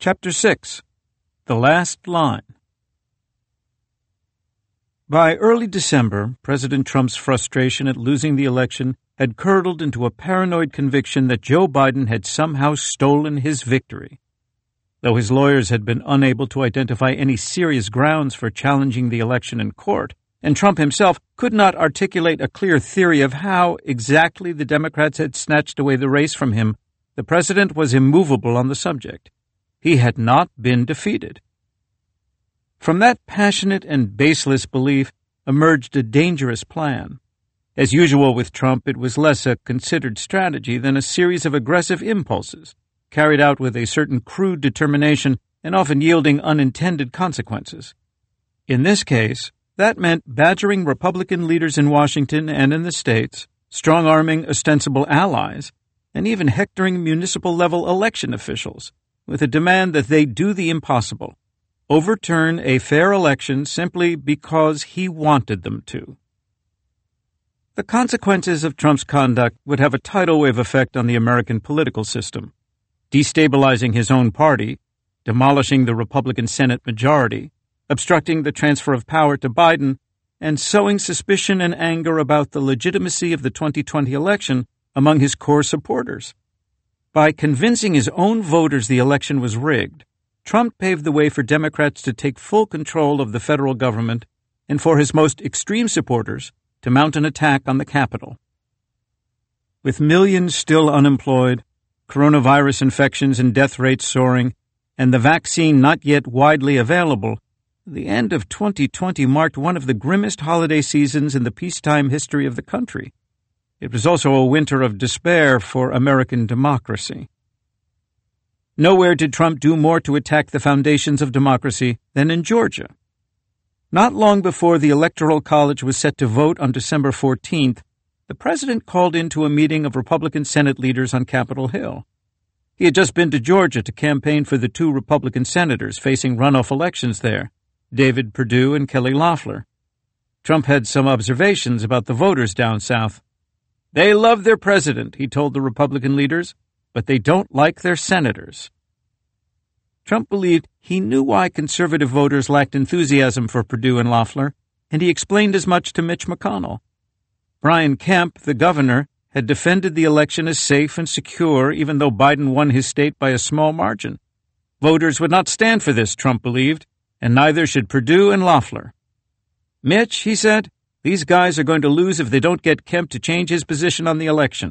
Chapter 6. The Last Line. By early December, President Trump's frustration at losing the election had curdled into a paranoid conviction that Joe Biden had somehow stolen his victory. Though his lawyers had been unable to identify any serious grounds for challenging the election in court, and Trump himself could not articulate a clear theory of how exactly the Democrats had snatched away the race from him, the president was immovable on the subject. He had not been defeated. From that passionate and baseless belief emerged a dangerous plan. As usual with Trump, it was less a considered strategy than a series of aggressive impulses, carried out with a certain crude determination and often yielding unintended consequences. In this case, that meant badgering Republican leaders in Washington and in the states, strong-arming ostensible allies, and even hectoring municipal-level election officials, with a demand that they do the impossible, overturn a fair election simply because he wanted them to. The consequences of Trump's conduct would have a tidal wave effect on the American political system, destabilizing his own party, demolishing the Republican Senate majority, obstructing the transfer of power to Biden, and sowing suspicion and anger about the legitimacy of the 2020 election among his core supporters. By convincing his own voters the election was rigged, Trump paved the way for Democrats to take full control of the federal government and for his most extreme supporters to mount an attack on the Capitol. With millions still unemployed, coronavirus infections and death rates soaring, and the vaccine not yet widely available, the end of 2020 marked one of the grimmest holiday seasons in the peacetime history of the country. It was also a winter of despair for American democracy. Nowhere did Trump do more to attack the foundations of democracy than in Georgia. Not long before the Electoral College was set to vote on December 14th, the president called into a meeting of Republican Senate leaders on Capitol Hill. He had just been to Georgia to campaign for the two Republican senators facing runoff elections there, David Perdue and Kelly Loeffler. Trump had some observations about the voters down south. They love their president, he told the Republican leaders, but they don't like their senators. Trump believed he knew why conservative voters lacked enthusiasm for Perdue and Loeffler, and he explained as much to Mitch McConnell. Brian Kemp, the governor, had defended the election as safe and secure even though Biden won his state by a small margin. Voters would not stand for this, Trump believed, and neither should Perdue and Loeffler. Mitch, he said, these guys are going to lose if they don't get Kemp to change his position on the election.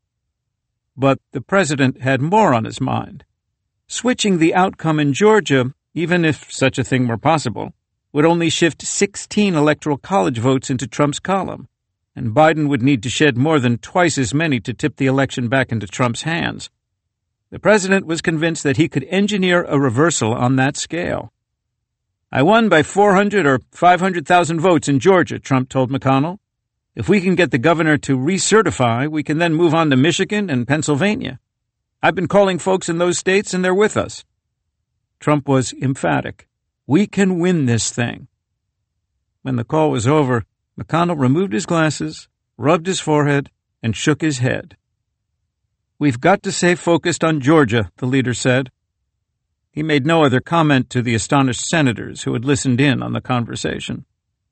But the president had more on his mind. Switching the outcome in Georgia, even if such a thing were possible, would only shift 16 Electoral College votes into Trump's column, and Biden would need to shed more than twice as many to tip the election back into Trump's hands. The president was convinced that he could engineer a reversal on that scale. I won by 400 or 500,000 votes in Georgia, Trump told McConnell. If we can get the governor to recertify, we can then move on to Michigan and Pennsylvania. I've been calling folks in those states, and they're with us. Trump was emphatic. We can win this thing. When the call was over, McConnell removed his glasses, rubbed his forehead, and shook his head. We've got to stay focused on Georgia, the leader said. He made no other comment to the astonished senators who had listened in on the conversation.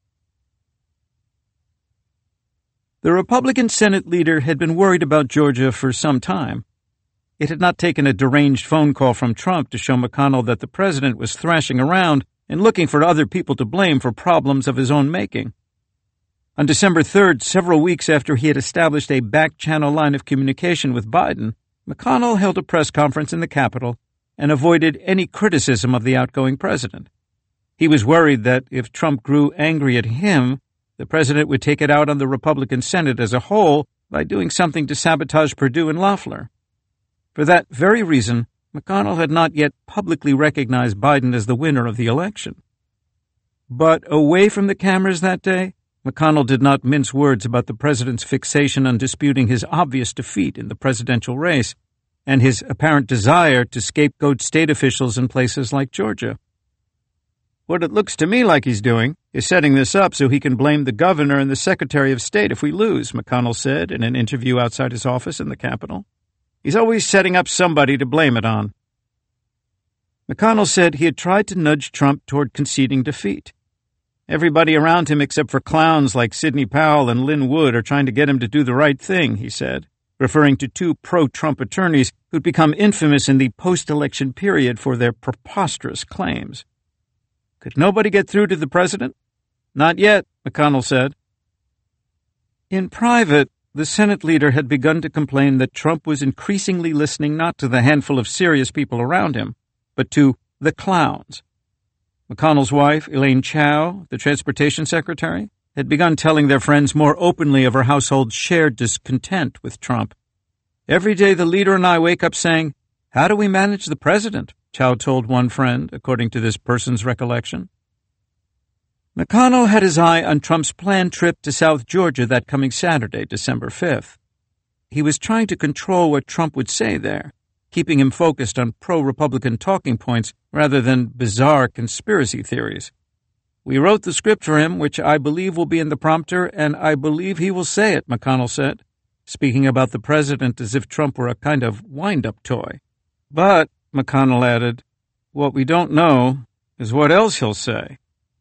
The Republican Senate leader had been worried about Georgia for some time. It had not taken a deranged phone call from Trump to show McConnell that the president was thrashing around and looking for other people to blame for problems of his own making. On December 3rd, several weeks after he had established a back-channel line of communication with Biden, McConnell held a press conference in the Capitol and avoided any criticism of the outgoing president. He was worried that if Trump grew angry at him, the president would take it out on the Republican Senate as a whole by doing something to sabotage Perdue and Loeffler. For that very reason, McConnell had not yet publicly recognized Biden as the winner of the election. But away from the cameras that day, McConnell did not mince words about the president's fixation on disputing his obvious defeat in the presidential race and his apparent desire to scapegoat state officials in places like Georgia. What it looks to me like he's doing is setting this up so he can blame the governor and the Secretary of State if we lose, McConnell said in an interview outside his office in the Capitol. He's always setting up somebody to blame it on. McConnell said he had tried to nudge Trump toward conceding defeat. Everybody around him except for clowns like Sidney Powell and Lynn Wood are trying to get him to do the right thing, he said, referring to two pro-Trump attorneys who'd become infamous in the post-election period for their preposterous claims. Could nobody get through to the president? Not yet, McConnell said. In private, the Senate leader had begun to complain that Trump was increasingly listening not to the handful of serious people around him, but to the clowns. McConnell's wife, Elaine Chao, the transportation secretary, had begun telling their friends more openly of her household's shared discontent with Trump. Every day the leader and I wake up saying, "How do we manage the president?" Chao told one friend, according to this person's recollection. McConnell had his eye on Trump's planned trip to South Georgia that coming Saturday, December 5th. He was trying to control what Trump would say there, keeping him focused on pro-Republican talking points rather than bizarre conspiracy theories. "We wrote the script for him, which I believe will be in the prompter, and I believe he will say it," McConnell said, speaking about the president as if Trump were a kind of wind-up toy. "But," McConnell added, "what we don't know is what else he'll say."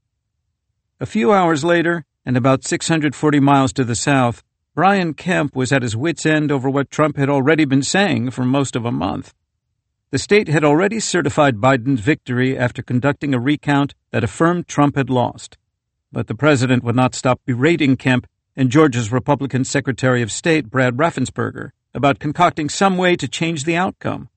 A few hours later, and about 640 miles to the south, Brian Kemp was at his wits' end over what Trump had already been saying for most of a month. The state had already certified Biden's victory after conducting a recount that affirmed Trump had lost. But the president would not stop berating Kemp and Georgia's Republican Secretary of State, Brad Raffensperger, about concocting some way to change the outcome.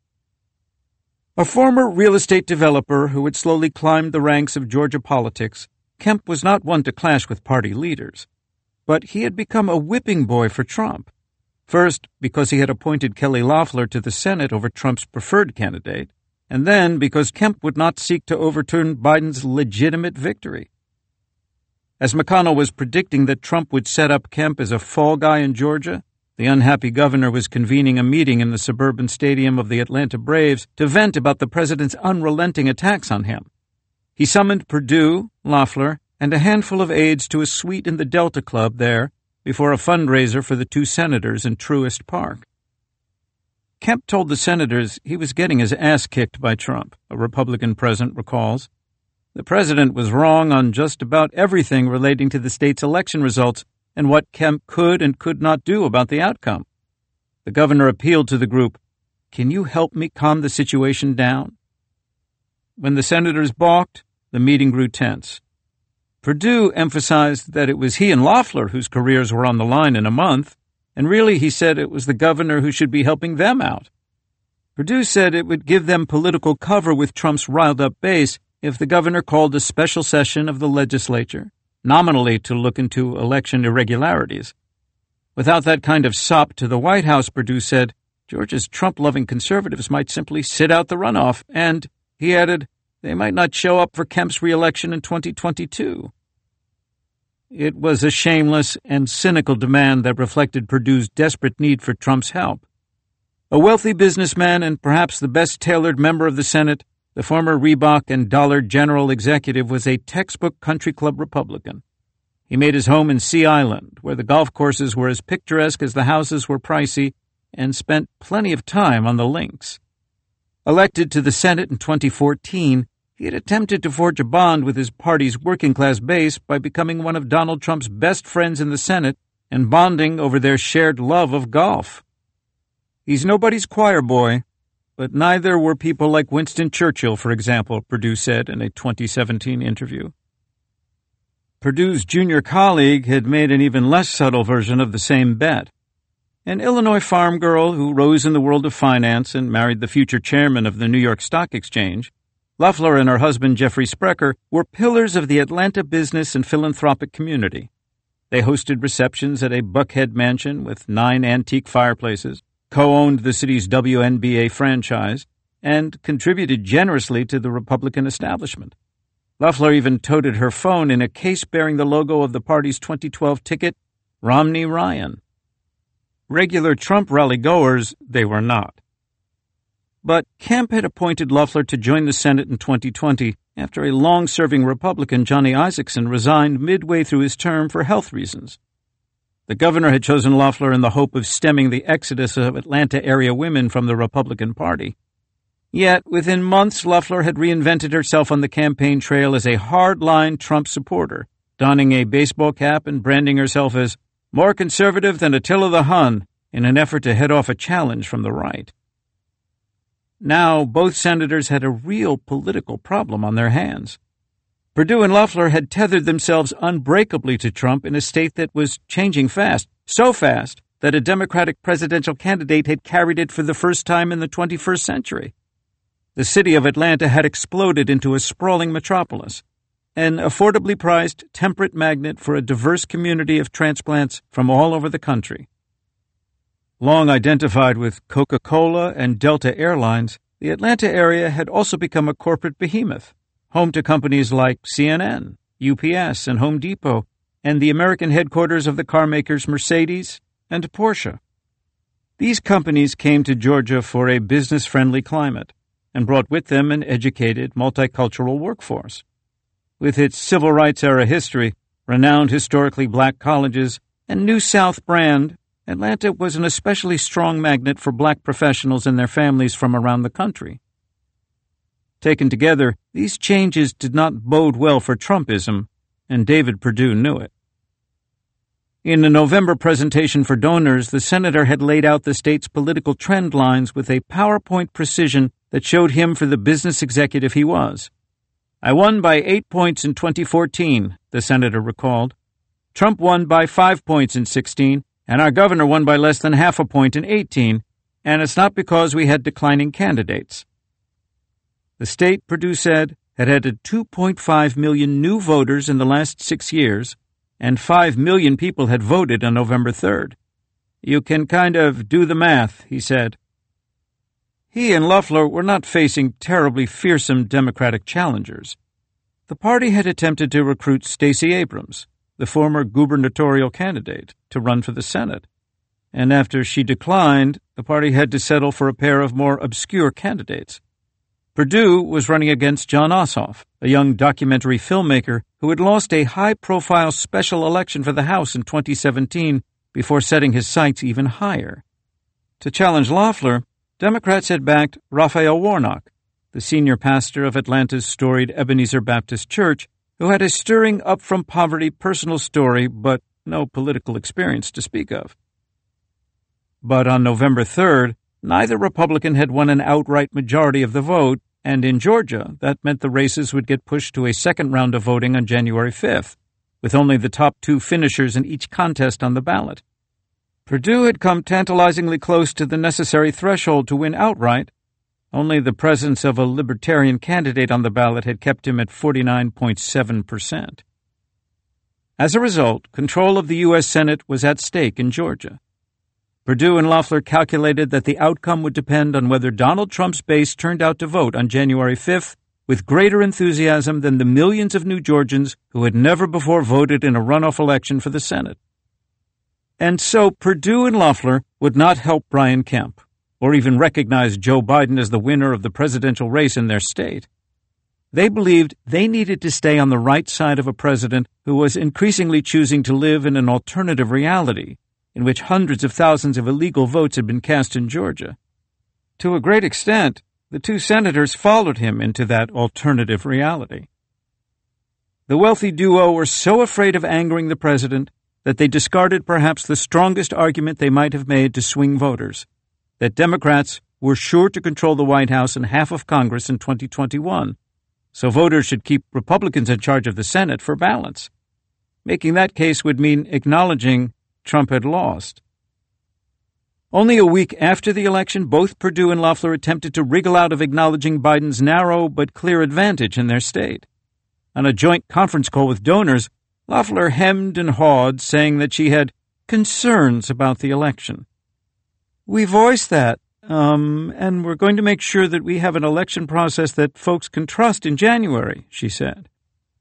A former real estate developer who had slowly climbed the ranks of Georgia politics, Kemp was not one to clash with party leaders. But he had become a whipping boy for Trump. First, because he had appointed Kelly Loeffler to the Senate over Trump's preferred candidate, and then because Kemp would not seek to overturn Biden's legitimate victory. As McConnell was predicting that Trump would set up Kemp as a fall guy in Georgia, the unhappy governor was convening a meeting in the suburban stadium of the Atlanta Braves to vent about the president's unrelenting attacks on him. He summoned Perdue, Loeffler, and a handful of aides to a suite in the Delta Club there before a fundraiser for the two senators in Truist Park. Kemp told the senators he was getting his ass kicked by Trump, a Republican president recalls. The president was wrong on just about everything relating to the state's election results and what Kemp could and could not do about the outcome. The governor appealed to the group, "Can you help me calm the situation down?" When the senators balked, the meeting grew tense. Perdue emphasized that it was he and Loeffler whose careers were on the line in a month, and really, he said, it was the governor who should be helping them out. Perdue said it would give them political cover with Trump's riled-up base if the governor called a special session of the legislature, nominally to look into election irregularities. Without that kind of sop to the White House, Perdue said, Georgia's Trump-loving conservatives might simply sit out the runoff, and, he added, they might not show up for Kemp's re-election in 2022. It was a shameless and cynical demand that reflected Perdue's desperate need for Trump's help. A wealthy businessman and perhaps the best-tailored member of the Senate, the former Reebok and Dollar General executive was a textbook country club Republican. He made his home in Sea Island, where the golf courses were as picturesque as the houses were pricey, and spent plenty of time on the links. Elected to the Senate in 2014, he had attempted to forge a bond with his party's working-class base by becoming one of Donald Trump's best friends in the Senate and bonding over their shared love of golf. He's nobody's choir boy, but neither were people like Winston Churchill, for example, Perdue said in a 2017 interview. Perdue's junior colleague had made an even less subtle version of the same bet. An Illinois farm girl who rose in the world of finance and married the future chairman of the New York Stock Exchange, Loeffler and her husband Jeffrey Sprecher were pillars of the Atlanta business and philanthropic community. They hosted receptions at a Buckhead mansion with 9 antique fireplaces, co-owned the city's WNBA franchise, and contributed generously to the Republican establishment. Loeffler even toted her phone in a case bearing the logo of the party's 2012 ticket, Romney Ryan. Regular Trump rally-goers, they were not. But Kemp had appointed Loeffler to join the Senate in 2020 after a long-serving Republican, Johnny Isakson, resigned midway through his term for health reasons. The governor had chosen Loeffler in the hope of stemming the exodus of Atlanta-area women from the Republican Party. Yet, within months, Loeffler had reinvented herself on the campaign trail as a hard-line Trump supporter, donning a baseball cap and branding herself as more conservative than Attila the Hun in an effort to head off a challenge from the right. Now, both senators had a real political problem on their hands. Perdue and Loeffler had tethered themselves unbreakably to Trump in a state that was changing fast, so fast that a Democratic presidential candidate had carried it for the first time in the 21st century. The city of Atlanta had exploded into a sprawling metropolis, an affordably priced, temperate magnet for a diverse community of transplants from all over the country. Long identified with Coca-Cola and Delta Airlines, the Atlanta area had also become a corporate behemoth, home to companies like CNN, UPS, and Home Depot, and the American headquarters of the car makers Mercedes and Porsche. These companies came to Georgia for a business-friendly climate and brought with them an educated, multicultural workforce. With its civil rights-era history, renowned historically black colleges, and New South brand, Atlanta was an especially strong magnet for black professionals and their families from around the country. Taken together, these changes did not bode well for Trumpism, and David Perdue knew it. In a November presentation for donors, the senator had laid out the state's political trend lines with a PowerPoint precision that showed him for the business executive he was. I won by 8 points in 2014, the senator recalled. Trump won by 5 points in 16, and our governor won by less than half a point in 18, and it's not because we had declining candidates. The state, Perdue said, had added 2.5 million new voters in the last 6 years, and 5 million people had voted on November 3rd. You can kind of do the math, he said. He and Loeffler were not facing terribly fearsome Democratic challengers. The party had attempted to recruit Stacey Abrams, the former gubernatorial candidate, to run for the Senate, and after she declined, the party had to settle for a pair of more obscure candidates. Perdue was running against Jon Ossoff, a young documentary filmmaker who had lost a high-profile special election for the House in 2017 before setting his sights even higher. To challenge Loeffler, Democrats had backed Raphael Warnock, the senior pastor of Atlanta's storied Ebenezer Baptist Church, who had a stirring up-from-poverty personal story but no political experience to speak of. But on November 3rd, neither Republican had won an outright majority of the vote, and in Georgia, that meant the races would get pushed to a second round of voting on January 5th, with only the top 2 finishers in each contest on the ballot. Perdue had come tantalizingly close to the necessary threshold to win outright. Only the presence of a libertarian candidate on the ballot had kept him at 49.7%. As a result, control of the U.S. Senate was at stake in Georgia. Perdue and Loeffler calculated that the outcome would depend on whether Donald Trump's base turned out to vote on January 5th with greater enthusiasm than the millions of new Georgians who had never before voted in a runoff election for the Senate. And so Perdue and Loeffler would not help Brian Kemp, or even recognize Joe Biden as the winner of the presidential race in their state. They believed they needed to stay on the right side of a president who was increasingly choosing to live in an alternative reality, in which hundreds of thousands of illegal votes had been cast in Georgia. To a great extent, the 2 senators followed him into that alternative reality. The wealthy duo were so afraid of angering the president that they discarded perhaps the strongest argument they might have made to swing voters, that Democrats were sure to control the White House and half of Congress in 2021, so voters should keep Republicans in charge of the Senate for balance. Making that case would mean acknowledging Trump had lost. Only a week after the election, both Perdue and Loeffler attempted to wriggle out of acknowledging Biden's narrow but clear advantage in their state. On a joint conference call with donors, Loeffler hemmed and hawed, saying that she had concerns about the election. We voiced that, and we're going to make sure that we have an election process that folks can trust in January, she said.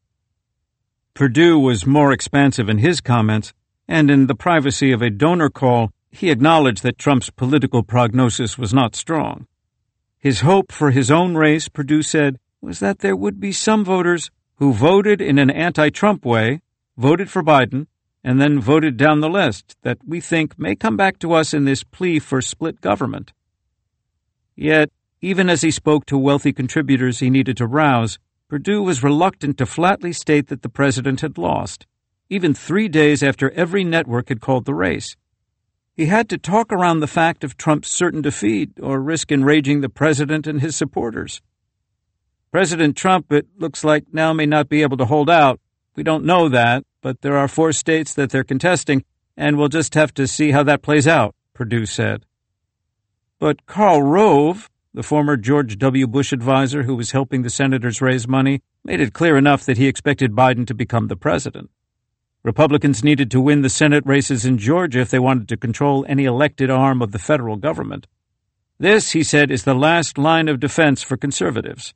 Perdue was more expansive in his comments, and in the privacy of a donor call, he acknowledged that Trump's political prognosis was not strong. His hope for his own race, Perdue said, was that there would be some voters who voted in an anti-Trump way, voted for Biden, and then voted down the list that we think may come back to us in this plea for split government. Yet, Even as he spoke to wealthy contributors he needed to rouse, Perdue was reluctant to flatly state that the president had lost, even 3 days after every network had called the race. He had to talk around the fact of Trump's certain defeat or risk enraging the president and his supporters. President Trump, it looks like, now may not be able to hold out. We don't know that, but there are 4 states that they're contesting, and we'll just have to see how that plays out, Perdue said. But Karl Rove, the former George W. Bush advisor who was helping the senators raise money, made it clear enough that he expected Biden to become the president. Republicans needed to win the Senate races in Georgia if they wanted to control any elected arm of the federal government. This, he said, is the last line of defense for conservatives.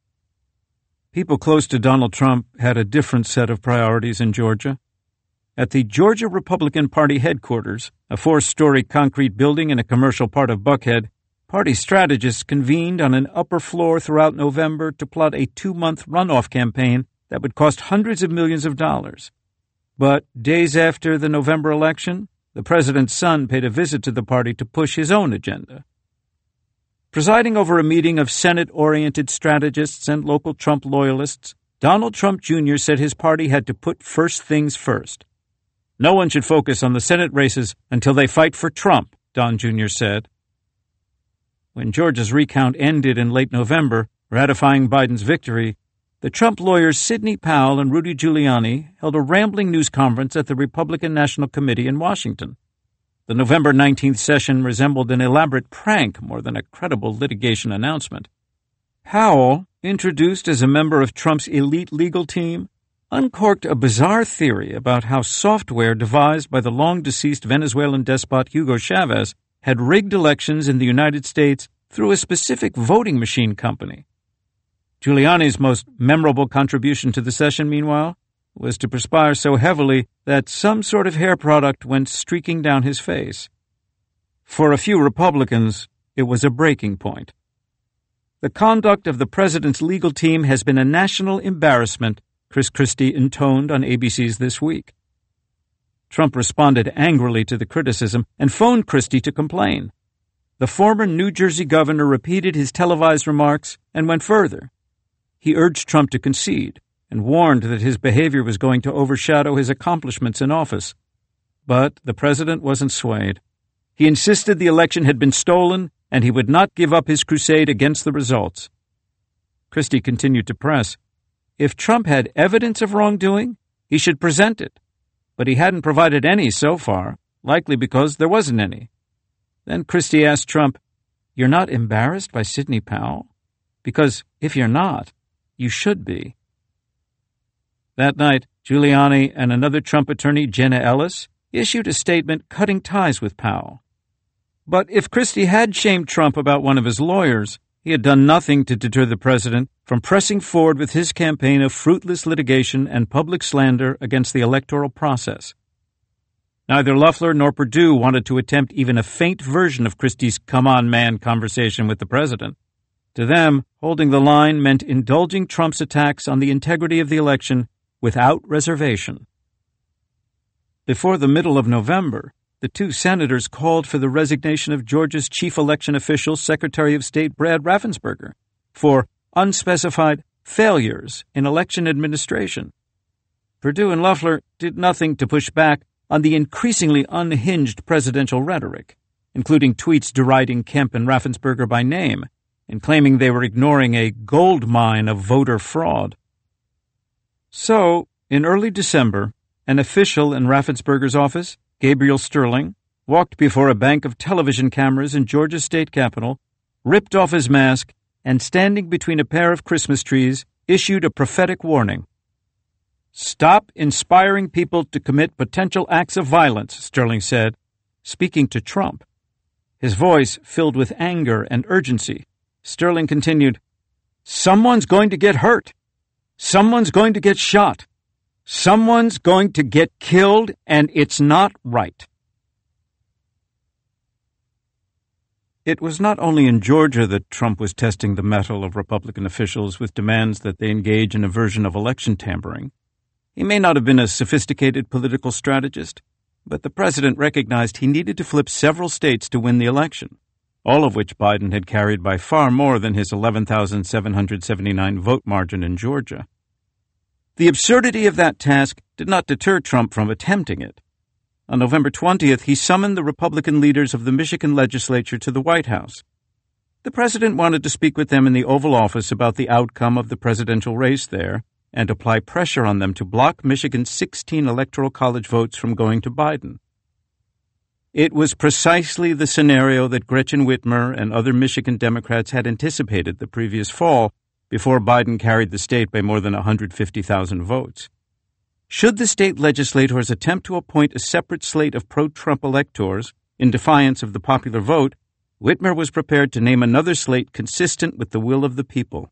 People close to Donald Trump had a different set of priorities in Georgia. At the Georgia Republican Party headquarters, a 4-story concrete building in a commercial part of Buckhead, party strategists convened on an upper floor throughout November to plot a 2-month runoff campaign that would cost hundreds of millions of dollars. But days after the November election, the president's son paid a visit to the party to push his own agenda. Presiding over a meeting of Senate-oriented strategists and local Trump loyalists, Donald Trump Jr. said his party had to put first things first. No one should focus on the Senate races until they fight for Trump, Don Jr. said. When Georgia's recount ended in late November, ratifying Biden's victory, the Trump lawyers Sidney Powell and Rudy Giuliani held a rambling news conference at the Republican National Committee in Washington. The November 19th session resembled an elaborate prank more than a credible litigation announcement. Powell, introduced as a member of Trump's elite legal team, uncorked a bizarre theory about how software devised by the long-deceased Venezuelan despot Hugo Chavez had rigged elections in the United States through a specific voting machine company. Giuliani's most memorable contribution to the session, meanwhile, was to perspire so heavily that some sort of hair product went streaking down his face. For a few Republicans, it was a breaking point. The conduct of the president's legal team has been a national embarrassment, Chris Christie intoned on ABC's This Week. Trump responded angrily to the criticism and phoned Christie to complain. The former New Jersey governor repeated his televised remarks and went further. He urged Trump to concede and warned that his behavior was going to overshadow his accomplishments in office. But the president wasn't swayed. He insisted the election had been stolen and he would not give up his crusade against the results. Christie continued to press. If Trump had evidence of wrongdoing, he should present it. But he hadn't provided any so far, likely because there wasn't any. Then Christie asked Trump, "You're not embarrassed by Sidney Powell? Because if you're not, you should be." That night, Giuliani and another Trump attorney, Jenna Ellis, issued a statement cutting ties with Powell. But if Christie had shamed Trump about one of his lawyers, he had done nothing to deter the president from pressing forward with his campaign of fruitless litigation and public slander against the electoral process. Neither Loeffler nor Perdue wanted to attempt even a faint version of Christie's come-on man conversation with the president. To them, holding the line meant indulging Trump's attacks on the integrity of the election without reservation. Before the middle of November, the 2 senators called for the resignation of Georgia's chief election official, Secretary of State Brad Raffensperger, for unspecified failures in election administration. Perdue and Loeffler did nothing to push back on the increasingly unhinged presidential rhetoric, including tweets deriding Kemp and Raffensperger by name and claiming they were ignoring a gold mine of voter fraud. So, in early December, an official in Raffensperger's office, Gabriel Sterling, walked before a bank of television cameras in Georgia's state capitol, ripped off his mask, and standing between a pair of Christmas trees, issued a prophetic warning. "Stop inspiring people to commit potential acts of violence," Sterling said, speaking to Trump. His voice filled with anger and urgency. Sterling continued, "Someone's going to get hurt. Someone's going to get shot. Someone's going to get killed, and it's not right." It was not only in Georgia that Trump was testing the mettle of Republican officials with demands that they engage in a version of election tampering. He may not have been a sophisticated political strategist, but the president recognized he needed to flip several states to win the election. all of which Biden had carried by far more than his 11,779 vote margin in Georgia. The absurdity of that task did not deter Trump from attempting it. On November 20th, he summoned the Republican leaders of the Michigan legislature to the White House. The president wanted to speak with them in the Oval Office about the outcome of the presidential race there and apply pressure on them to block Michigan's 16 electoral college votes from going to Biden. It was precisely the scenario that Gretchen Whitmer and other Michigan Democrats had anticipated the previous fall before Biden carried the state by more than 150,000 votes. Should the state legislators attempt to appoint a separate slate of pro-Trump electors in defiance of the popular vote, Whitmer was prepared to name another slate consistent with the will of the people.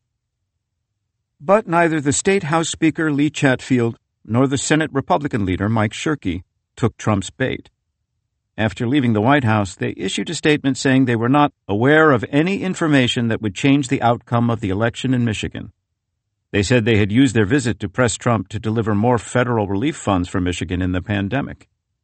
But neither the State House Speaker Lee Chatfield nor the Senate Republican leader Mike Shirkey took Trump's bait. After leaving the White House, they issued a statement saying they were not aware of any information that would change the outcome of the election in Michigan. They said they had used their visit to press Trump to deliver more federal relief funds for Michigan in the pandemic.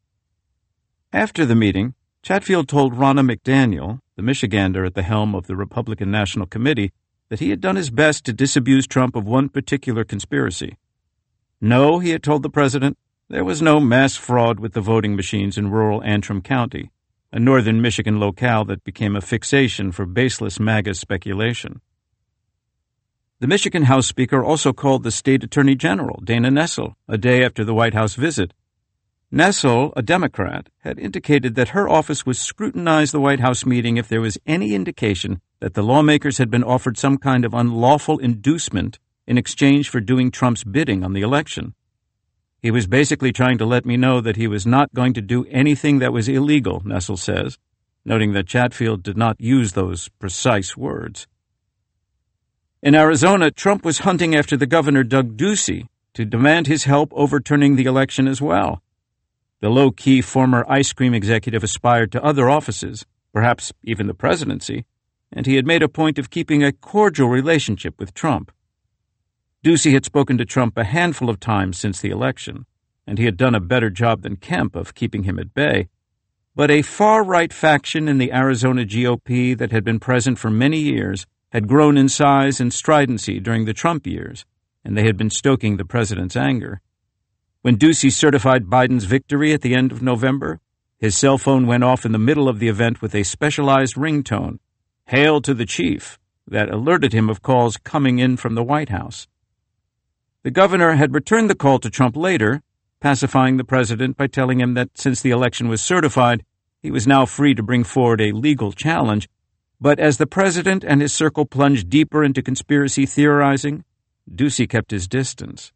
After the meeting, Chatfield told Ronna McDaniel, the Michigander at the helm of the Republican National Committee, that he had done his best to disabuse Trump of one particular conspiracy. No, he had told the president, there was no mass fraud with the voting machines in rural Antrim County, a northern Michigan locale that became a fixation for baseless MAGA speculation. The Michigan House Speaker also called the state Attorney General, Dana Nessel, a day after the White House visit. Nessel, a Democrat, had indicated that her office would scrutinize the White House meeting if there was any indication that the lawmakers had been offered some kind of unlawful inducement in exchange for doing Trump's bidding on the election. He was basically trying to let me know that he was not going to do anything that was illegal, Nessel says, noting that Chatfield did not use those precise words. In Arizona, Trump was hunting after the governor Doug Ducey to demand his help overturning the election as well. The low-key former ice cream executive aspired to other offices, perhaps even the presidency, and he had made a point of keeping a cordial relationship with Trump. Ducey had spoken to Trump a handful of times since the election, and he had done a better job than Kemp of keeping him at bay. But a far-right faction in the Arizona GOP that had been present for many years had grown in size and stridency during the Trump years, and they had been stoking the president's anger. When Ducey certified Biden's victory at the end of November, his cell phone went off in the middle of the event with a specialized ringtone, "Hail to the Chief," that alerted him of calls coming in from the White House. The governor had returned the call to Trump later, pacifying the president by telling him that since the election was certified, he was now free to bring forward a legal challenge. But as the president and his circle plunged deeper into conspiracy theorizing, Ducey kept his distance.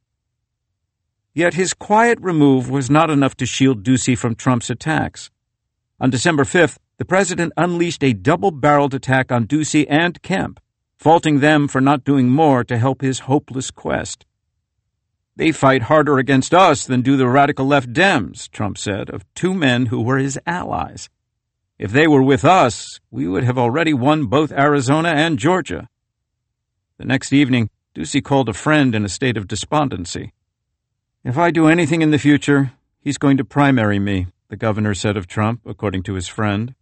Yet his quiet remove was not enough to shield Ducey from Trump's attacks. On December 5th, the president unleashed a double-barreled attack on Ducey and Kemp, faulting them for not doing more to help his hopeless quest. "They fight harder against us than do the radical left Dems," Trump said, of two men who were his allies. "If they were with us, we would have already won both Arizona and Georgia." The next evening, Ducey called a friend in a state of despondency. "If I do anything in the future, he's going to primary me," the governor said of Trump, according to his friend.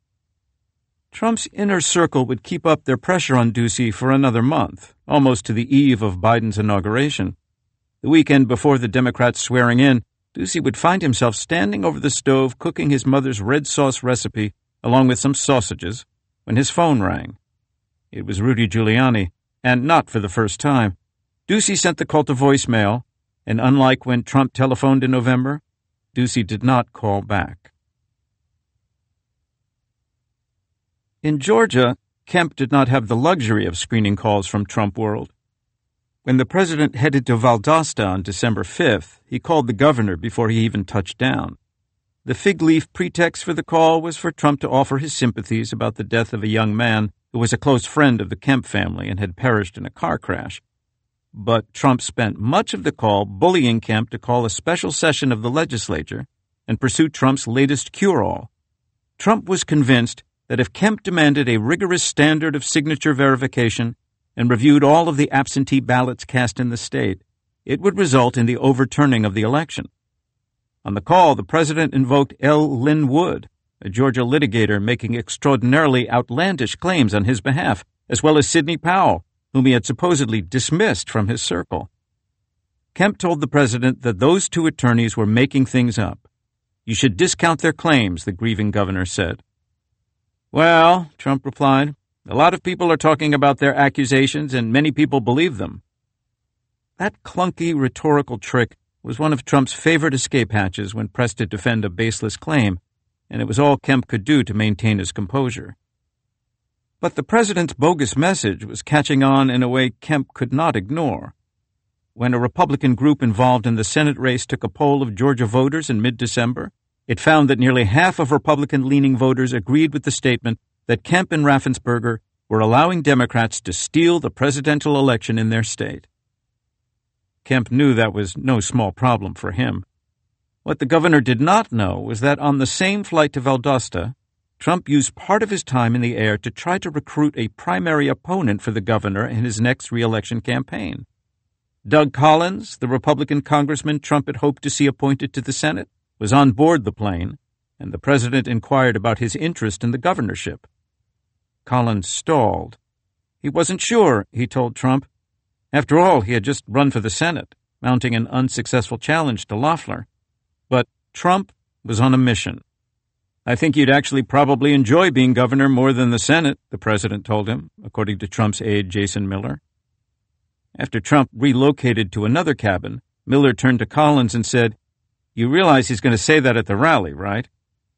Trump's inner circle would keep up their pressure on Ducey for another month, almost to the eve of Biden's inauguration. The weekend before the Democrats' swearing in, Ducey would find himself standing over the stove cooking his mother's red sauce recipe along with some sausages when his phone rang. It was Rudy Giuliani, and not for the first time. Ducey sent the call to voicemail, and unlike when Trump telephoned in November, Ducey did not call back. In Georgia, Kemp did not have the luxury of screening calls from Trump world. When the president headed to Valdosta on December 5th, he called the governor before he even touched down. The fig leaf pretext for the call was for Trump to offer his sympathies about the death of a young man who was a close friend of the Kemp family and had perished in a car crash. But Trump spent much of the call bullying Kemp to call a special session of the legislature and pursue Trump's latest cure-all. Trump was convinced that if Kemp demanded a rigorous standard of signature verification and reviewed all of the absentee ballots cast in the state, it would result in the overturning of the election. On the call, the president invoked L. Lynn Wood, a Georgia litigator making extraordinarily outlandish claims on his behalf, as well as Sidney Powell, whom he had supposedly dismissed from his circle. Kemp told the president that those two attorneys were making things up. "You should discount their claims," the grieving governor said. "Well," Trump replied, "a lot of people are talking about their accusations, and many people believe them." That clunky rhetorical trick was one of Trump's favorite escape hatches when pressed to defend a baseless claim, and it was all Kemp could do to maintain his composure. But the president's bogus message was catching on in a way Kemp could not ignore. When a Republican group involved in the Senate race took a poll of Georgia voters in mid-December, it found that nearly half of Republican-leaning voters agreed with the statement that Kemp and Raffensperger were allowing Democrats to steal the presidential election in their state. Kemp knew that was no small problem for him. What the governor did not know was that on the same flight to Valdosta, Trump used part of his time in the air to try to recruit a primary opponent for the governor in his next re-election campaign. Doug Collins, the Republican congressman Trump had hoped to see appointed to the Senate, was on board the plane, and the president inquired about his interest in the governorship. Collins stalled. He wasn't sure, he told Trump. After all, he had just run for the Senate, mounting an unsuccessful challenge to Loeffler. But Trump was on a mission. "I think you'd actually probably enjoy being governor more than the Senate," the president told him, according to Trump's aide Jason Miller. After Trump relocated to another cabin, Miller turned to Collins and said, "You realize he's going to say that at the rally, right?"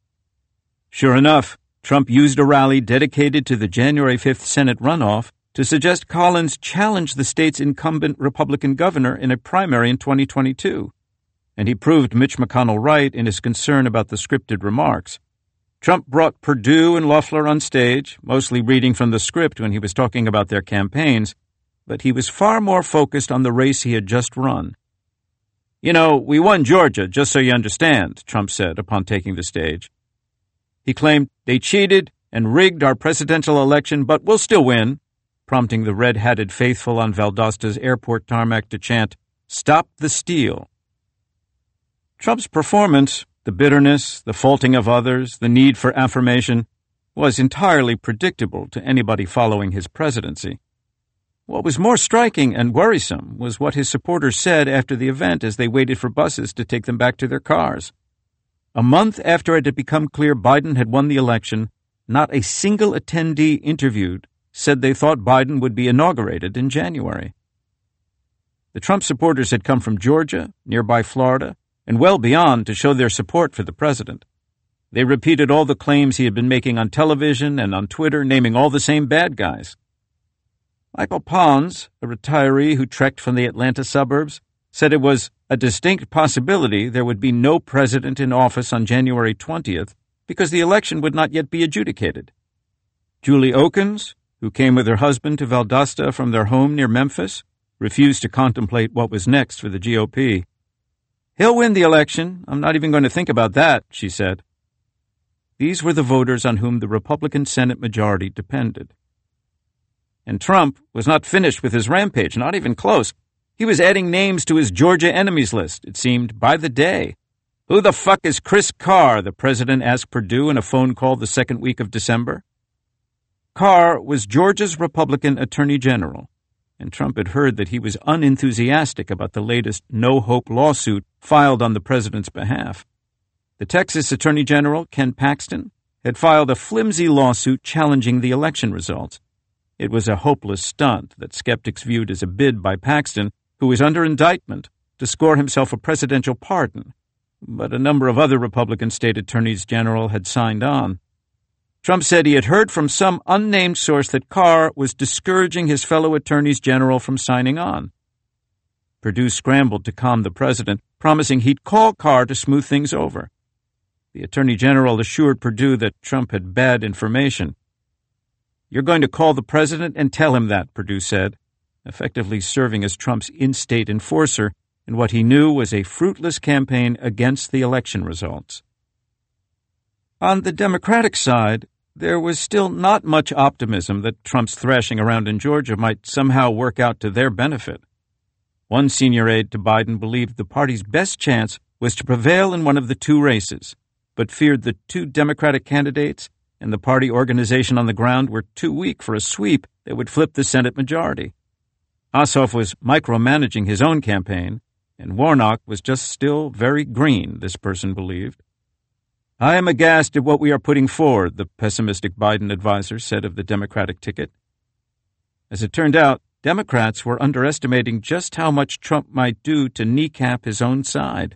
Sure enough, Trump used a rally dedicated to the January 5th Senate runoff to suggest Collins challenge the state's incumbent Republican governor in a primary in 2022. And he proved Mitch McConnell right in his concern about the scripted remarks. Trump brought Perdue and Loeffler on stage, mostly reading from the script when he was talking about their campaigns, but he was far more focused on the race he had just run. "You know, we won Georgia, just so you understand," Trump said upon taking the stage. He claimed they cheated and rigged our presidential election, but we'll still win, prompting the red-hatted faithful on Valdosta's airport tarmac to chant, "Stop the steal." Trump's performance, the bitterness, the faulting of others, the need for affirmation, was entirely predictable to anybody following his presidency. What was more striking and worrisome was what his supporters said after the event as they waited for buses to take them back to their cars. A month after it had become clear Biden had won the election, not a single attendee interviewed said they thought Biden would be inaugurated in January. The Trump supporters had come from Georgia, nearby Florida, and well beyond to show their support for the president. They repeated all the claims he had been making on television and on Twitter, naming all the same bad guys. Michael Pons, a retiree who trekked from the Atlanta suburbs, said it was a distinct possibility there would be no president in office on January 20th because the election would not yet be adjudicated. Julie Okens, who came with her husband to Valdosta from their home near Memphis, refused to contemplate what was next for the GOP. "He'll win the election. I'm not even going to think about that," she said. These were the voters on whom the Republican Senate majority depended. And Trump was not finished with his rampage, not even close. He was adding names to his Georgia enemies list, it seemed, by the day. "Who the fuck is Chris Carr?" the president asked Perdue in a phone call the second week of December. Carr was Georgia's Republican Attorney General, and Trump had heard that he was unenthusiastic about the latest no-hope lawsuit filed on the president's behalf. The Texas Attorney General, Ken Paxton, had filed a flimsy lawsuit challenging the election results. It was a hopeless stunt that skeptics viewed as a bid by Paxton, who was under indictment, to score himself a presidential pardon. But a number of other Republican state attorneys general had signed on. Trump said he had heard from some unnamed source that Carr was discouraging his fellow attorneys general from signing on. Perdue scrambled to calm the president, promising he'd call Carr to smooth things over. The attorney general assured Perdue that Trump had bad information. "You're going to call the president and tell him that," Perdue said, effectively serving as Trump's in-state enforcer in what he knew was a fruitless campaign against the election results. On the Democratic side, there was still not much optimism that Trump's thrashing around in Georgia might somehow work out to their benefit. One senior aide to Biden believed the party's best chance was to prevail in one of the two races, but feared the two Democratic candidates and the party organization on the ground were too weak for a sweep that would flip the Senate majority. Ossoff was micromanaging his own campaign, and Warnock was just still very green, this person believed. "I am aghast at what we are putting forward," the pessimistic Biden advisor said of the Democratic ticket. As it turned out, Democrats were underestimating just how much Trump might do to kneecap his own side.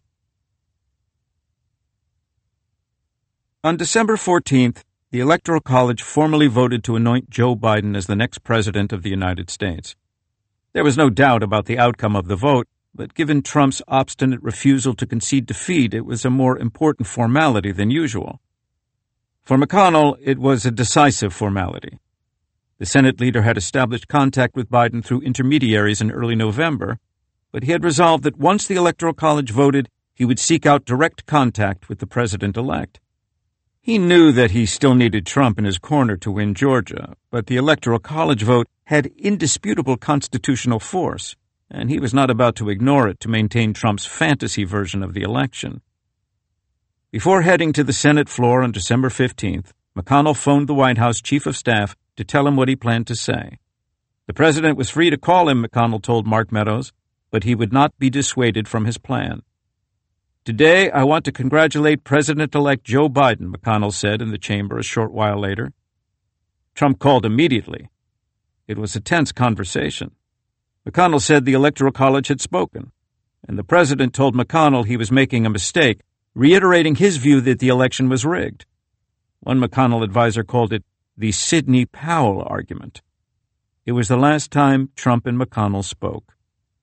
On December 14th, the Electoral College formally voted to anoint Joe Biden as the next president of the United States. There was no doubt about the outcome of the vote, but given Trump's obstinate refusal to concede defeat, it was a more important formality than usual. For McConnell, it was a decisive formality. The Senate leader had established contact with Biden through intermediaries in early November, but he had resolved that once the Electoral College voted, he would seek out direct contact with the president-elect. He knew that he still needed Trump in his corner to win Georgia, but the Electoral College vote had indisputable constitutional force, and he was not about to ignore it to maintain Trump's fantasy version of the election. Before heading to the Senate floor on December 15th, McConnell phoned the White House chief of staff to tell him what he planned to say. The president was free to call him, McConnell told Mark Meadows, but he would not be dissuaded from his plan. "Today, I want to congratulate President-elect Joe Biden," McConnell said in the chamber a short while later. Trump called immediately. It was a tense conversation. McConnell said the Electoral College had spoken, and the president told McConnell he was making a mistake, reiterating his view that the election was rigged. One McConnell advisor called it the Sidney Powell argument. It was the last time Trump and McConnell spoke.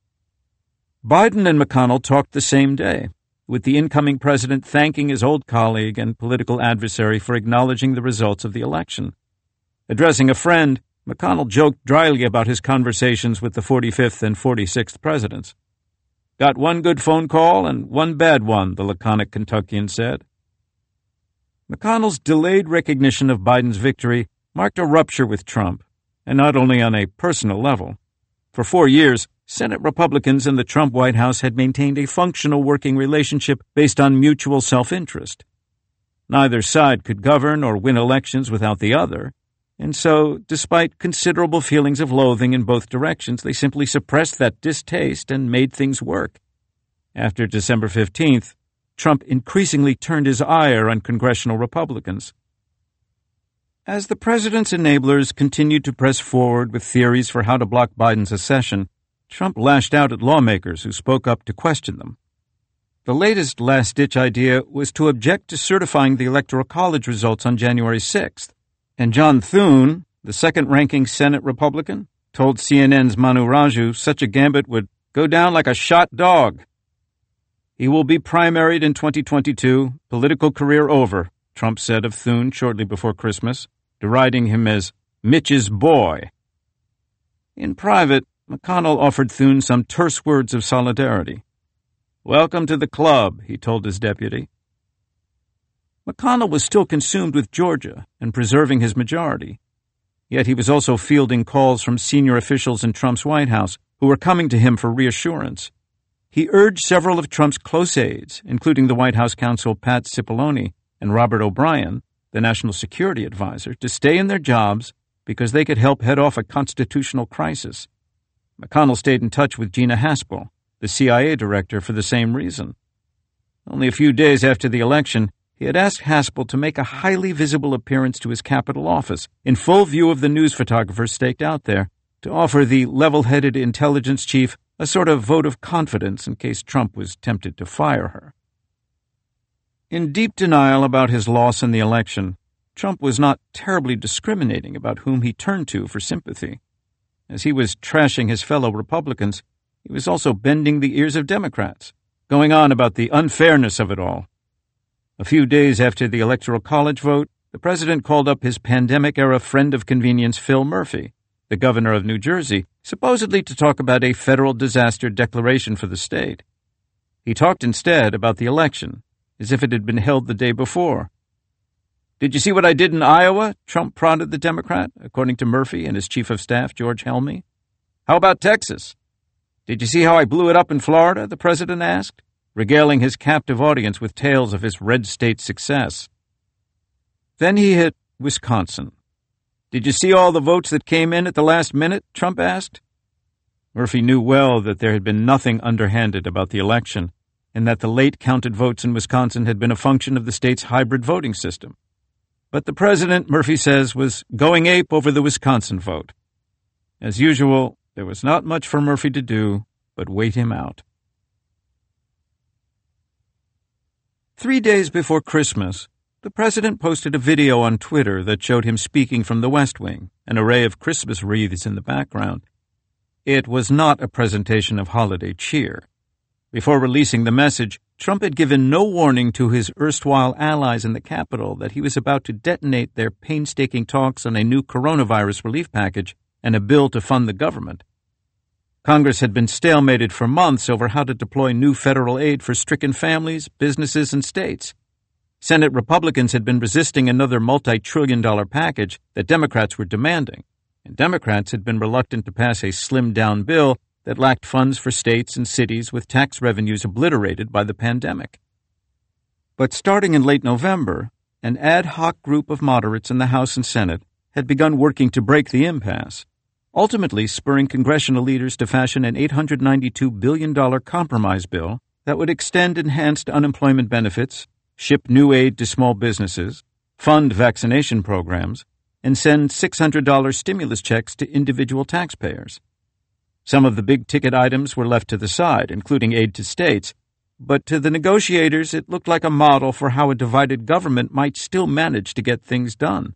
Biden and McConnell talked the same day, with the incoming president thanking his old colleague and political adversary for acknowledging the results of the election. Addressing a friend, McConnell joked dryly about his conversations with the 45th and 46th presidents. "Got one good phone call and one bad one," the laconic Kentuckian said. McConnell's delayed recognition of Biden's victory marked a rupture with Trump, and not only on a personal level. For 4 years, Senate Republicans and the Trump White House had maintained a functional working relationship based on mutual self-interest. Neither side could govern or win elections without the other, and so, despite considerable feelings of loathing in both directions, they simply suppressed that distaste and made things work. After December 15th, Trump increasingly turned his ire on congressional Republicans. As the president's enablers continued to press forward with theories for how to block Biden's accession, Trump lashed out at lawmakers who spoke up to question them. The latest last-ditch idea was to object to certifying the Electoral College results on January 6th, and John Thune, the second-ranking Senate Republican, told CNN's Manu Raju such a gambit would go down like a shot dog. "He will be primaried in 2022, political career over," Trump said of Thune shortly before Christmas, deriding him as Mitch's boy. In private, McConnell offered Thune some terse words of solidarity. "Welcome to the club," he told his deputy. McConnell was still consumed with Georgia and preserving his majority. Yet he was also fielding calls from senior officials in Trump's White House who were coming to him for reassurance. He urged several of Trump's close aides, including the White House counsel Pat Cipollone and Robert O'Brien, the national security advisor, to stay in their jobs because they could help head off a constitutional crisis. McConnell stayed in touch with Gina Haspel, the CIA director, for the same reason. Only a few days after the election, he had asked Haspel to make a highly visible appearance to his Capitol office, in full view of the news photographers staked out there, to offer the level-headed intelligence chief a sort of vote of confidence in case Trump was tempted to fire her. In deep denial about his loss in the election, Trump was not terribly discriminating about whom he turned to for sympathy. As he was trashing his fellow Republicans, he was also bending the ears of Democrats, going on about the unfairness of it all. A few days after the Electoral College vote, the president called up his pandemic-era friend of convenience Phil Murphy, the governor of New Jersey, supposedly to talk about a federal disaster declaration for the state. He talked instead about the election, as if it had been held the day before. "Did you see what I did in Iowa?" Trump prodded the Democrat, according to Murphy and his chief of staff, George Helmy. "How about Texas? Did you see how I blew it up in Florida?" the president asked, regaling his captive audience with tales of his red state success. Then he hit Wisconsin. "Did you see all the votes that came in at the last minute?" Trump asked. Murphy knew well that there had been nothing underhanded about the election, and that the late-counted votes in Wisconsin had been a function of the state's hybrid voting system. But the president, Murphy says, was going ape over the Wisconsin vote. As usual, there was not much for Murphy to do but wait him out. 3 days before Christmas, the president posted a video on Twitter that showed him speaking from the West Wing, an array of Christmas wreaths in the background. It was not a presentation of holiday cheer. Before releasing the message, Trump had given no warning to his erstwhile allies in the Capitol that he was about to detonate their painstaking talks on a new coronavirus relief package and a bill to fund the government. Congress had been stalemated for months over how to deploy new federal aid for stricken families, businesses, and states. Senate Republicans had been resisting another multi-trillion-dollar package that Democrats were demanding, and Democrats had been reluctant to pass a slimmed-down bill that lacked funds for states and cities with tax revenues obliterated by the pandemic. But starting in late November, an ad hoc group of moderates in the House and Senate had begun working to break the impasse, ultimately spurring congressional leaders to fashion an $892 billion compromise bill that would extend enhanced unemployment benefits, ship new aid to small businesses, fund vaccination programs, and send $600 stimulus checks to individual taxpayers. Some of the big-ticket items were left to the side, including aid to states, but to the negotiators it looked like a model for how a divided government might still manage to get things done.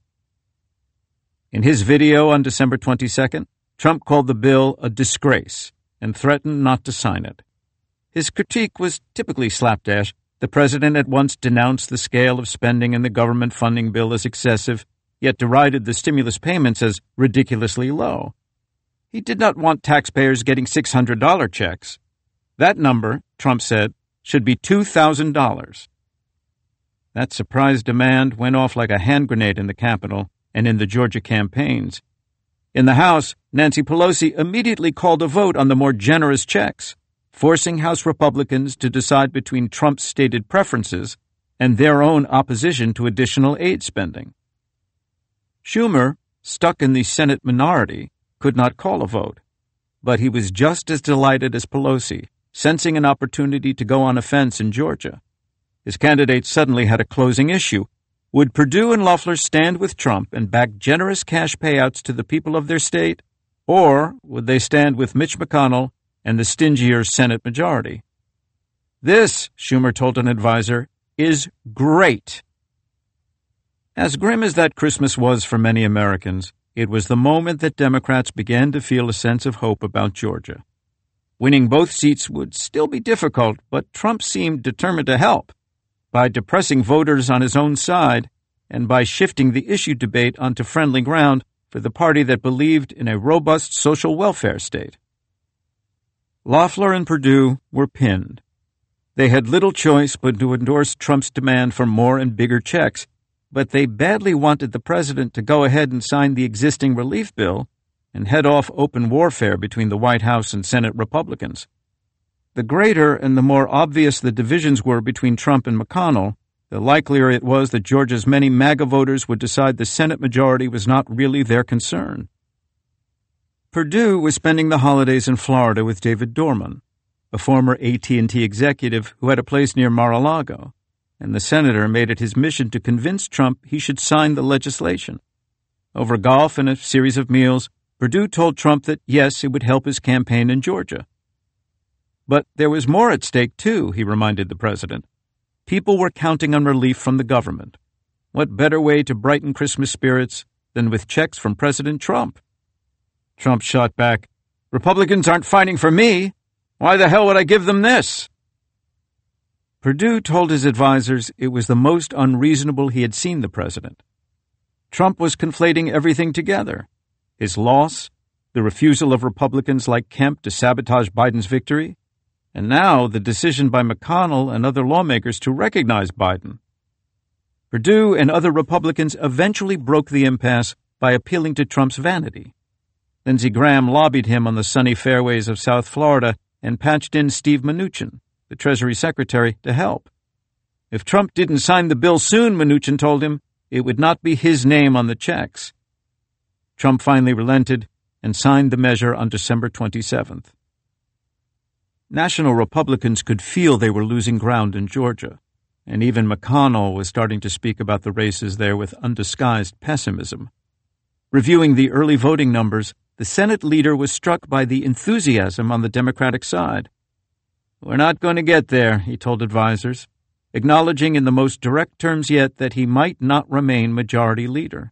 In his video on December 22nd, Trump called the bill a disgrace and threatened not to sign it. His critique was typically slapdash. The president at once denounced the scale of spending in the government funding bill as excessive, yet derided the stimulus payments as ridiculously low. He did not want taxpayers getting $600 checks. That number, Trump said, should be $2,000. That surprise demand went off like a hand grenade in the Capitol and in the Georgia campaigns. In the House, Nancy Pelosi immediately called a vote on the more generous checks, forcing House Republicans to decide between Trump's stated preferences and their own opposition to additional aid spending. Schumer, stuck in the Senate minority, could not call a vote, but he was just as delighted as Pelosi, sensing an opportunity to go on offense in Georgia. His candidate suddenly had a closing issue. Would Perdue and Loeffler stand with Trump and back generous cash payouts to the people of their state, or would they stand with Mitch McConnell and the stingier Senate majority? This, Schumer told an advisor, is great. As grim as that Christmas was for many Americans, it was the moment that Democrats began to feel a sense of hope about Georgia. Winning both seats would still be difficult, but Trump seemed determined to help by depressing voters on his own side and by shifting the issue debate onto friendly ground for the party that believed in a robust social welfare state. Loeffler and Perdue were pinned. They had little choice but to endorse Trump's demand for more and bigger checks, but they badly wanted the president to go ahead and sign the existing relief bill and head off open warfare between the White House and Senate Republicans. The greater and the more obvious the divisions were between Trump and McConnell, the likelier it was that Georgia's many MAGA voters would decide the Senate majority was not really their concern. Perdue was spending the holidays in Florida with David Dorman, a former AT&T executive who had a place near Mar-a-Lago, and the senator made it his mission to convince Trump he should sign the legislation. Over golf and a series of meals, Perdue told Trump that, yes, it would help his campaign in Georgia. But there was more at stake, too, he reminded the president. People were counting on relief from the government. What better way to brighten Christmas spirits than with checks from President Trump? Trump shot back, "Republicans aren't fighting for me. Why the hell would I give them this?" Perdue told his advisers it was the most unreasonable he had seen the president. Trump was conflating everything together: his loss, the refusal of Republicans like Kemp to sabotage Biden's victory, and now the decision by McConnell and other lawmakers to recognize Biden. Perdue and other Republicans eventually broke the impasse by appealing to Trump's vanity. Lindsey Graham lobbied him on the sunny fairways of South Florida and patched in Steve Mnuchin, the Treasury Secretary, to help. If Trump didn't sign the bill soon, Mnuchin told him, it would not be his name on the checks. Trump finally relented and signed the measure on December 27th. National Republicans could feel they were losing ground in Georgia, and even McConnell was starting to speak about the races there with undisguised pessimism. Reviewing the early voting numbers, the Senate leader was struck by the enthusiasm on the Democratic side. "We're not going to get there," he told advisers, acknowledging in the most direct terms yet that he might not remain majority leader.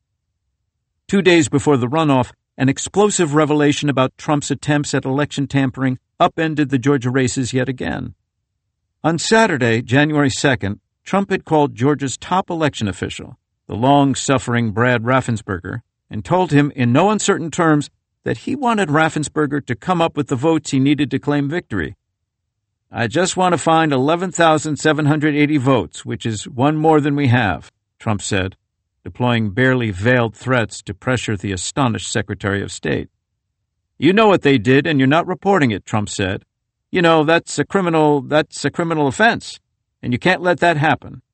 2 days before the runoff, an explosive revelation about Trump's attempts at election tampering upended the Georgia races yet again. On Saturday, January 2nd, Trump had called Georgia's top election official, the long-suffering Brad Raffensperger, and told him in no uncertain terms that he wanted Raffensperger to come up with the votes he needed to claim victory. "I just want to find 11,780 votes, which is one more than we have," Trump said, deploying barely veiled threats to pressure the astonished Secretary of State. "You know what they did, and you're not reporting it," Trump said. "You know, that's a criminal offense, and you can't let that happen."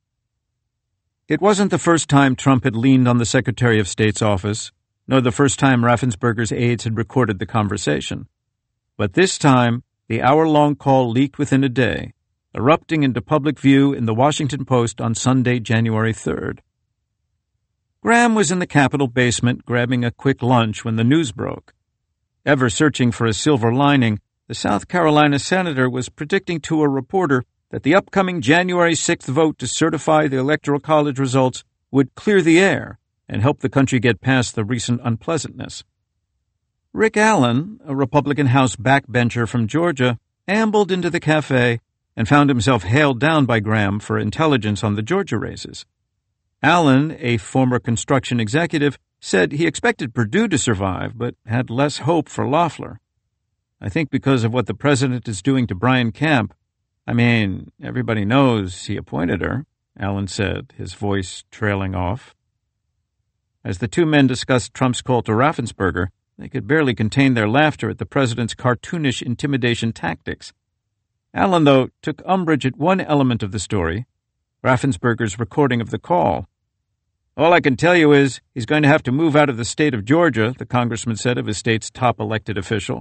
It wasn't the first time Trump had leaned on the Secretary of State's office, nor the first time Raffensperger's aides had recorded the conversation. But this time, the hour-long call leaked within a day, erupting into public view in the Washington Post on Sunday, January 3rd. Graham was in the Capitol basement grabbing a quick lunch when the news broke. Ever searching for a silver lining, the South Carolina senator was predicting to a reporter that the upcoming January 6th vote to certify the Electoral College results would clear the air and help the country get past the recent unpleasantness. Rick Allen, a Republican House backbencher from Georgia, ambled into the cafe and found himself hailed down by Graham for intelligence on the Georgia races. Allen, a former construction executive, said he expected Perdue to survive, but had less hope for Loeffler. "I think because of what the president is doing to Brian Kemp. I mean, everybody knows he appointed her," Allen said, his voice trailing off. As the two men discussed Trump's call to Raffensperger, they could barely contain their laughter at the president's cartoonish intimidation tactics. Allen, though, took umbrage at one element of the story, Raffensperger's recording of the call. "All I can tell you is he's going to have to move out of the state of Georgia," the congressman said of his state's top elected official.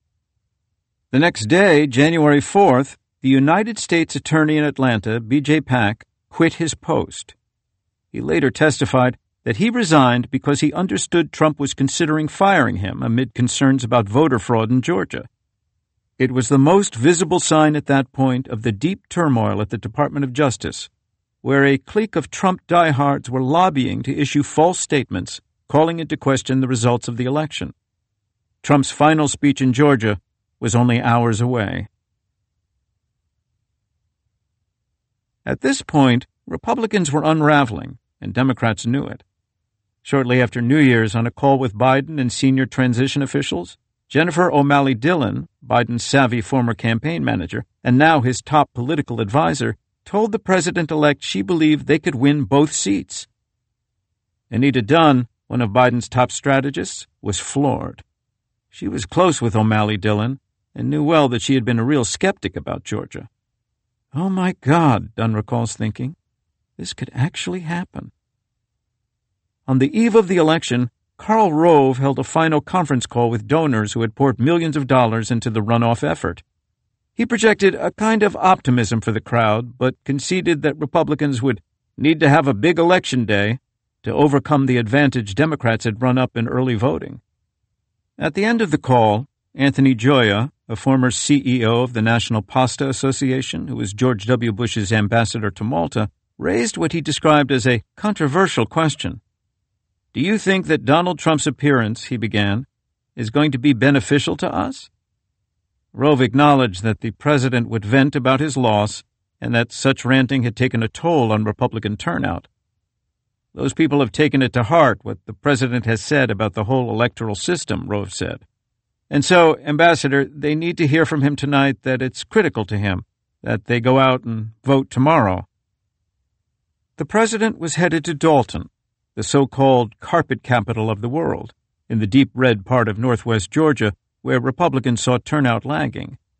The next day, January 4th, the United States Attorney in Atlanta, B.J. Pak, quit his post. He later testified that he resigned because he understood Trump was considering firing him amid concerns about voter fraud in Georgia. It was the most visible sign at that point of the deep turmoil at the Department of Justice, where a clique of Trump diehards were lobbying to issue false statements, calling into question the results of the election. Trump's final speech in Georgia was only hours away. At this point, Republicans were unraveling, and Democrats knew it. Shortly after New Year's, on a call with Biden and senior transition officials, Jennifer O'Malley Dillon, Biden's savvy former campaign manager, and now his top political advisor, told the president-elect she believed they could win both seats. Anita Dunn, one of Biden's top strategists, was floored. She was close with O'Malley Dillon and knew well that she had been a real skeptic about Georgia. "Oh my God," Dunn recalls thinking, "this could actually happen." On the eve of the election, Karl Rove held a final conference call with donors who had poured millions of dollars into the runoff effort. He projected a kind of optimism for the crowd, but conceded that Republicans would need to have a big election day to overcome the advantage Democrats had run up in early voting. At the end of the call, Anthony Gioia, a former CEO of the National Pasta Association, who was George W. Bush's ambassador to Malta, raised what he described as a controversial question. "Do you think that Donald Trump's appearance," he began, "is going to be beneficial to us?" Rove acknowledged that the president would vent about his loss and that such ranting had taken a toll on Republican turnout. "Those people have taken it to heart what the president has said about the whole electoral system," Rove said. "And so, Ambassador, they need to hear from him tonight that it's critical to him that they go out and vote tomorrow." The president was headed to Dalton, the so-called carpet capital of the world, in the deep red part of northwest Georgia, where Republicans saw turnout lagging.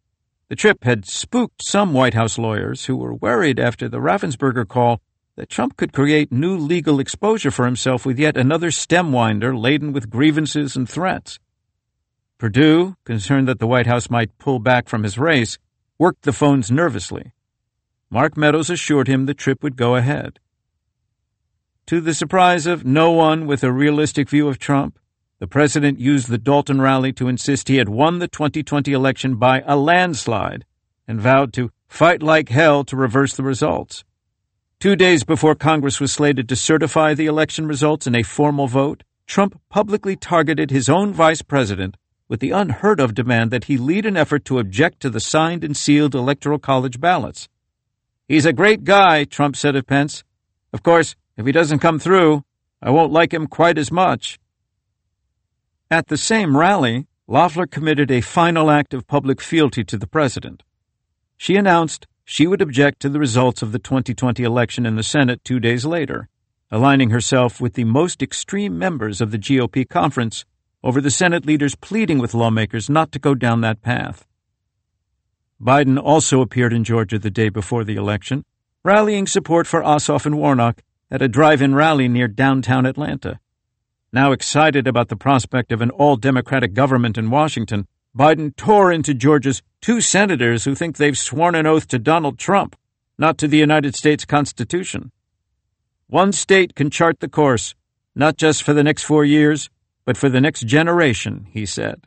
The trip had spooked some White House lawyers who were worried after the Raffensperger call that Trump could create new legal exposure for himself with yet another stem-winder laden with grievances and threats. Perdue, concerned that the White House might pull back from his race, worked the phones nervously. Mark Meadows assured him the trip would go ahead. To the surprise of no one with a realistic view of Trump, the president used the Dalton rally to insist he had won the 2020 election by a landslide and vowed to fight like hell to reverse the results. 2 days before Congress was slated to certify the election results in a formal vote, Trump publicly targeted his own vice president with the unheard-of demand that he lead an effort to object to the signed and sealed Electoral College ballots. "He's a great guy," Trump said of Pence. "Of course, if he doesn't come through, I won't like him quite as much." At the same rally, Loeffler committed a final act of public fealty to the president. She announced she would object to the results of the 2020 election in the Senate 2 days later, aligning herself with the most extreme members of the GOP conference over the Senate leaders pleading with lawmakers not to go down that path. Biden also appeared in Georgia the day before the election, rallying support for Ossoff and Warnock at a drive-in rally near downtown Atlanta. Now excited about the prospect of an all-Democratic government in Washington, Biden tore into Georgia's 2 senators who think they've sworn an oath to Donald Trump, not to the United States Constitution. One state can chart the course, not just for the next 4 years, but for the next generation, he said.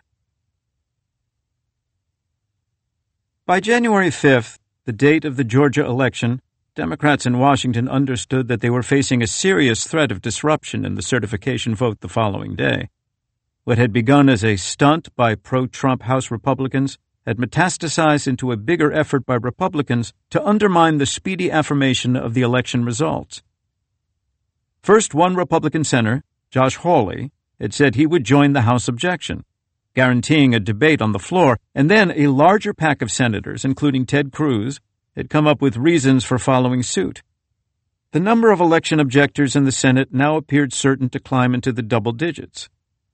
By January 5th, the date of the Georgia election, Democrats in Washington understood that they were facing a serious threat of disruption in the certification vote the following day. What had begun as a stunt by pro-Trump House Republicans had metastasized into a bigger effort by Republicans to undermine the speedy affirmation of the election results. First, one Republican senator, Josh Hawley, had said he would join the House objection, guaranteeing a debate on the floor, and then a larger pack of senators, including Ted Cruz, had come up with reasons for following suit. The number of election objectors in the Senate now appeared certain to climb into the double digits.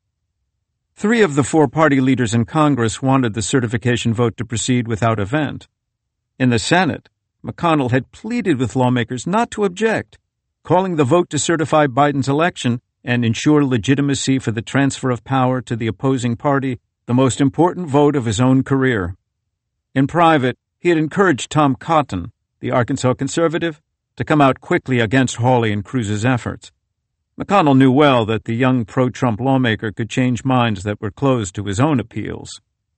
3 of the 4 party leaders in Congress wanted the certification vote to proceed without event. In the Senate, McConnell had pleaded with lawmakers not to object, calling the vote to certify Biden's election and ensure legitimacy for the transfer of power to the opposing party the most important vote of his own career. In private, he had encouraged Tom Cotton, the Arkansas conservative, to come out quickly against Hawley and Cruz's efforts. McConnell knew well that the young pro-Trump lawmaker could change minds that were closed to his own appeals.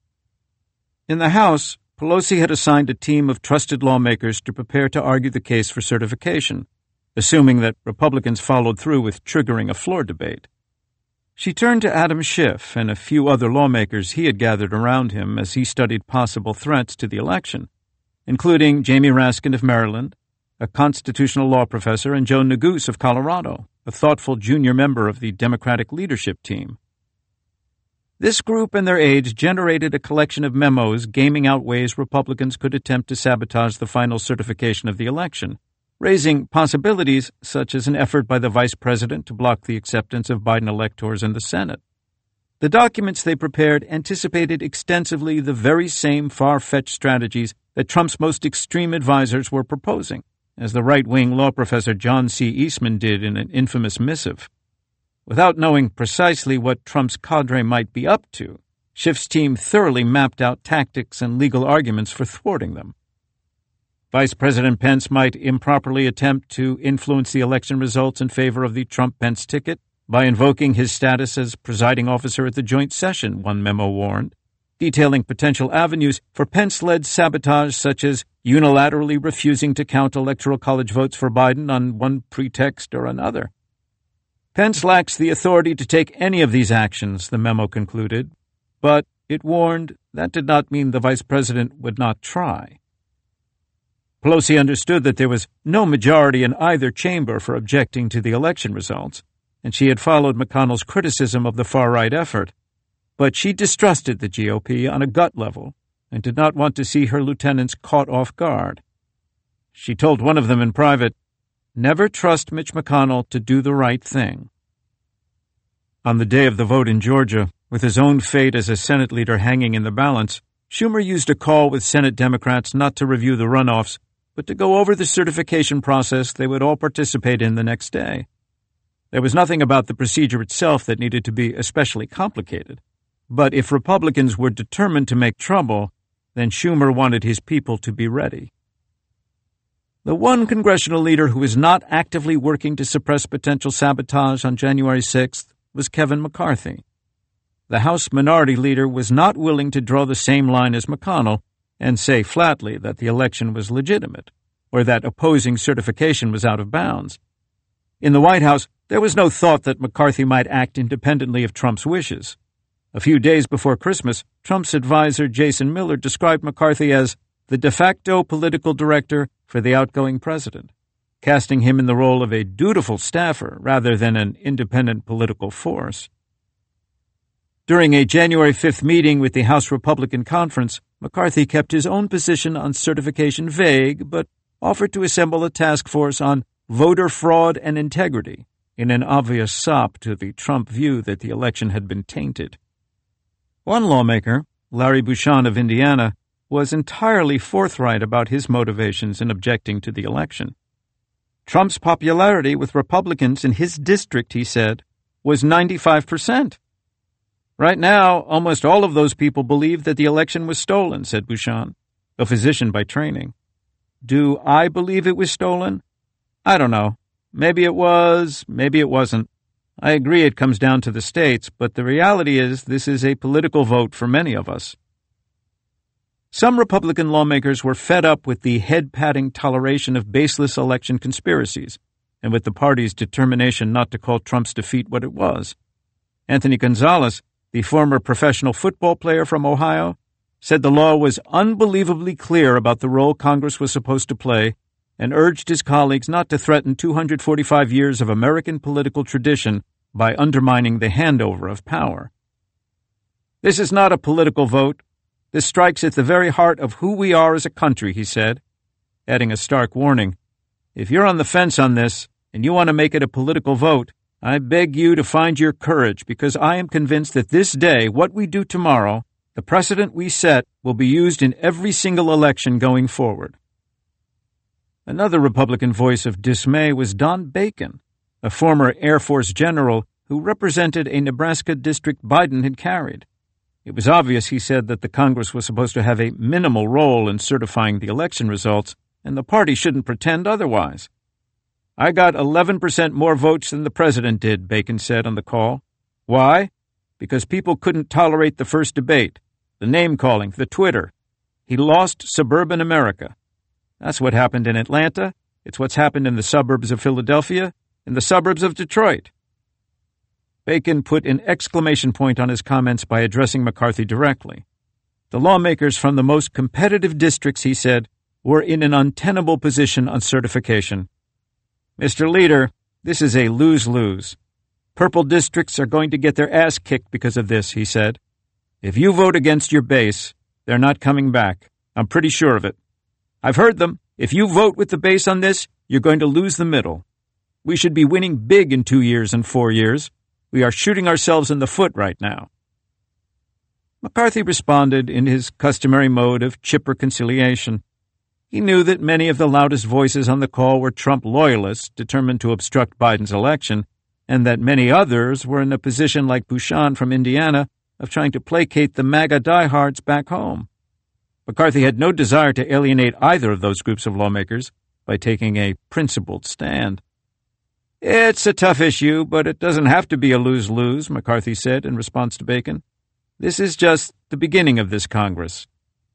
In the House, Pelosi had assigned a team of trusted lawmakers to prepare to argue the case for certification, assuming that Republicans followed through with triggering a floor debate. She turned to Adam Schiff and a few other lawmakers he had gathered around him as he studied possible threats to the election, including Jamie Raskin of Maryland, a constitutional law professor, and Joe Neguse of Colorado, a thoughtful junior member of the Democratic leadership team. This group and their aides generated a collection of memos gaming out ways Republicans could attempt to sabotage the final certification of the election, raising possibilities such as an effort by the vice president to block the acceptance of Biden electors in the Senate. The documents they prepared anticipated extensively the very same far-fetched strategies that Trump's most extreme advisers were proposing, as the right-wing law professor John C. Eastman did in an infamous missive. Without knowing precisely what Trump's cadre might be up to, Schiff's team thoroughly mapped out tactics and legal arguments for thwarting them. Vice President Pence might improperly attempt to influence the election results in favor of the Trump-Pence ticket by invoking his status as presiding officer at the joint session, one memo warned, detailing potential avenues for Pence-led sabotage such as unilaterally refusing to count Electoral College votes for Biden on one pretext or another. Pence lacks the authority to take any of these actions, the memo concluded, but it warned that did not mean the vice president would not try. Pelosi understood that there was no majority in either chamber for objecting to the election results, and she had followed McConnell's criticism of the far-right effort. But she distrusted the GOP on a gut level and did not want to see her lieutenants caught off guard. She told one of them in private, "Never trust Mitch McConnell to do the right thing." On the day of the vote in Georgia, with his own fate as a Senate leader hanging in the balance, Schumer used a call with Senate Democrats not to review the runoffs, but to go over the certification process they would all participate in the next day. There was nothing about the procedure itself that needed to be especially complicated. But if Republicans were determined to make trouble, then Schumer wanted his people to be ready. The one congressional leader who was not actively working to suppress potential sabotage on January 6th was Kevin McCarthy. The House Minority Leader was not willing to draw the same line as McConnell and say flatly that the election was legitimate or that opposing certification was out of bounds. In the White House, there was no thought that McCarthy might act independently of Trump's wishes. A few days before Christmas, Trump's advisor Jason Miller described McCarthy as the de facto political director for the outgoing president, casting him in the role of a dutiful staffer rather than an independent political force. During a January 5th meeting with the House Republican Conference, McCarthy kept his own position on certification vague, but offered to assemble a task force on voter fraud and integrity, in an obvious sop to the Trump view that the election had been tainted. One lawmaker, Larry Bucshon of Indiana, was entirely forthright about his motivations in objecting to the election. Trump's popularity with Republicans in his district, he said, was 95%. Right now, almost all of those people believe that the election was stolen, said Bucshon, a physician by training. Do I believe it was stolen? I don't know. Maybe it was, maybe it wasn't. I agree it comes down to the states, but the reality is this is a political vote for many of us. Some Republican lawmakers were fed up with the head-patting toleration of baseless election conspiracies and with the party's determination not to call Trump's defeat what it was. Anthony Gonzalez, the former professional football player from Ohio, said the law was unbelievably clear about the role Congress was supposed to play and urged his colleagues not to threaten 245 years of American political tradition by undermining the handover of power. This is not a political vote. This strikes at the very heart of who we are as a country, he said, adding a stark warning. If you're on the fence on this and you want to make it a political vote, I beg you to find your courage, because I am convinced that this day, what we do tomorrow, the precedent we set, will be used in every single election going forward. Another Republican voice of dismay was Don Bacon, a former Air Force general who represented a Nebraska district Biden had carried. It was obvious, he said, that the Congress was supposed to have a minimal role in certifying the election results, and the party shouldn't pretend otherwise. I got 11% more votes than the president did, Bacon said on the call. Why? Because people couldn't tolerate the first debate, the name-calling, the Twitter. He lost suburban America. That's what happened in Atlanta. It's what's happened in the suburbs of Philadelphia, in the suburbs of Detroit. Bacon put an exclamation point on his comments by addressing McCarthy directly. The lawmakers from the most competitive districts, he said, were in an untenable position on certification. Mr. Leader, this is a lose-lose. Purple districts are going to get their ass kicked because of this, he said. If you vote against your base, they're not coming back. I'm pretty sure of it. I've heard them. If you vote with the base on this, you're going to lose the middle. We should be winning big in 2 years and 4 years. We are shooting ourselves in the foot right now. McCarthy responded in his customary mode of chipper conciliation. He knew that many of the loudest voices on the call were Trump loyalists determined to obstruct Biden's election, and that many others were in a position like Bucshon from Indiana of trying to placate the MAGA diehards back home. McCarthy had no desire to alienate either of those groups of lawmakers by taking a principled stand. It's a tough issue, but it doesn't have to be a lose-lose, McCarthy said in response to Bacon. This is just the beginning of this Congress.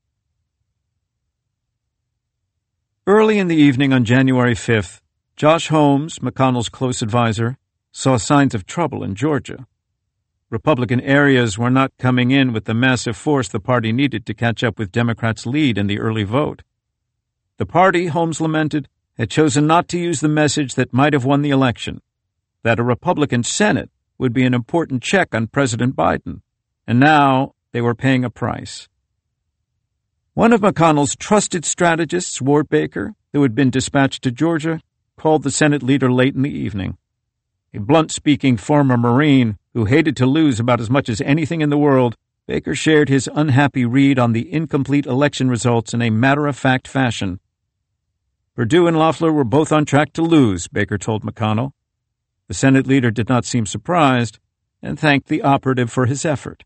Early in the evening on January 5th, Josh Holmes, McConnell's close advisor, saw signs of trouble in Georgia. Republican areas were not coming in with the massive force the party needed to catch up with Democrats' lead in the early vote. The party, Holmes lamented, had chosen not to use the message that might have won the election, that a Republican Senate would be an important check on President Biden, and now they were paying a price. One of McConnell's trusted strategists, Ward Baker, who had been dispatched to Georgia, called the Senate leader late in the evening. A blunt-speaking former Marine who hated to lose about as much as anything in the world, Baker shared his unhappy read on the incomplete election results in a matter-of-fact fashion. Perdue and Loeffler were both on track to lose, Baker told McConnell. The Senate leader did not seem surprised and thanked the operative for his effort.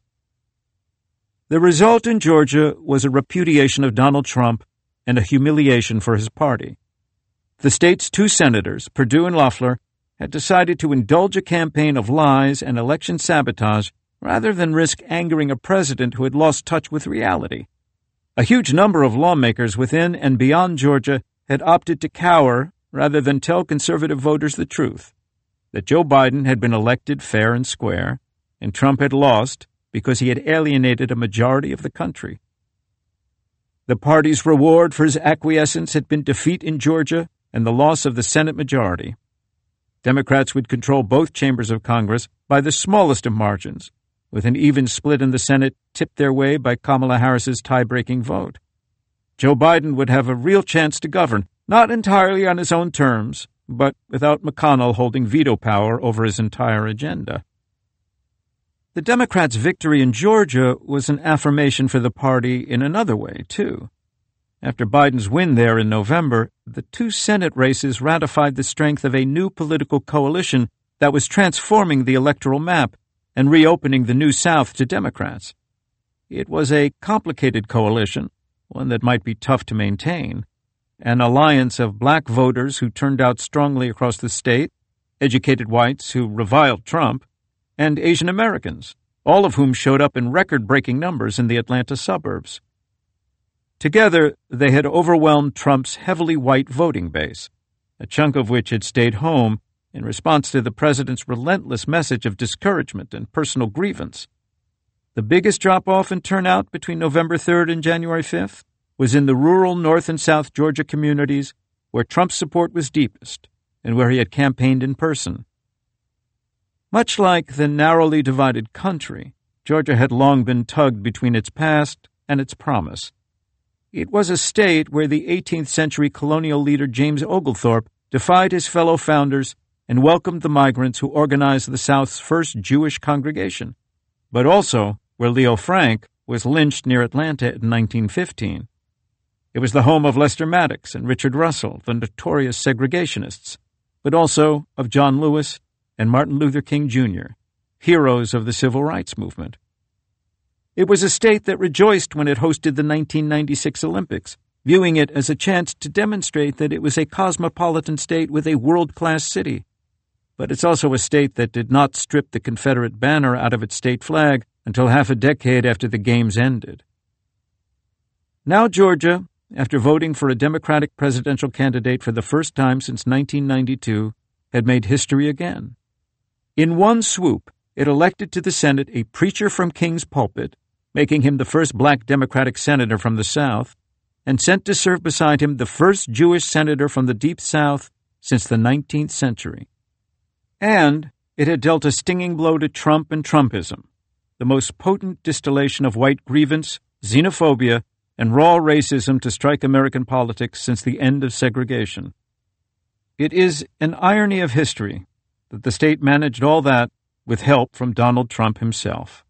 The result in Georgia was a repudiation of Donald Trump and a humiliation for his party. The state's two senators, Perdue and Loeffler, had decided to indulge a campaign of lies and election sabotage rather than risk angering a president who had lost touch with reality. A huge number of lawmakers within and beyond Georgia had opted to cower rather than tell conservative voters the truth, that Joe Biden had been elected fair and square, and Trump had lost because he had alienated a majority of the country. The party's reward for his acquiescence had been defeat in Georgia and the loss of the Senate majority. Democrats would control both chambers of Congress by the smallest of margins, with an even split in the Senate tipped their way by Kamala Harris's tie-breaking vote. Joe Biden would have a real chance to govern, not entirely on his own terms, but without McConnell holding veto power over his entire agenda. The Democrats' victory in Georgia was an affirmation for the party in another way, too. After Biden's win there in November, the two Senate races ratified the strength of a new political coalition that was transforming the electoral map and reopening the New South to Democrats. It was a complicated coalition, one that might be tough to maintain, an alliance of black voters who turned out strongly across the state, educated whites who reviled Trump, and Asian Americans, all of whom showed up in record-breaking numbers in the Atlanta suburbs. Together, they had overwhelmed Trump's heavily white voting base, a chunk of which had stayed home in response to the president's relentless message of discouragement and personal grievance. The biggest drop-off in turnout between November 3rd and January 5th was in the rural North and South Georgia communities where Trump's support was deepest and where he had campaigned in person. Much like the narrowly divided country, Georgia had long been tugged between its past and its promise. It was a state where the 18th century colonial leader James Oglethorpe defied his fellow founders and welcomed the migrants who organized the South's first Jewish congregation, but also where Leo Frank was lynched near Atlanta in 1915. It was the home of Lester Maddox and Richard Russell, the notorious segregationists, but also of John Lewis and Martin Luther King Jr., heroes of the Civil Rights Movement. It was a state that rejoiced when it hosted the 1996 Olympics, viewing it as a chance to demonstrate that it was a cosmopolitan state with a world-class city. But it's also a state that did not strip the Confederate banner out of its state flag until half a decade after the Games ended. Now Georgia, after voting for a Democratic presidential candidate for the first time since 1992, had made history again. In one swoop, it elected to the Senate a preacher from King's pulpit, making him the first black Democratic senator from the South, and sent to serve beside him the first Jewish senator from the Deep South since the 19th century. And it had dealt a stinging blow to Trump and Trumpism, the most potent distillation of white grievance, xenophobia, and raw racism to strike American politics since the end of segregation. It is an irony of history that the state managed all that with help from Donald Trump himself.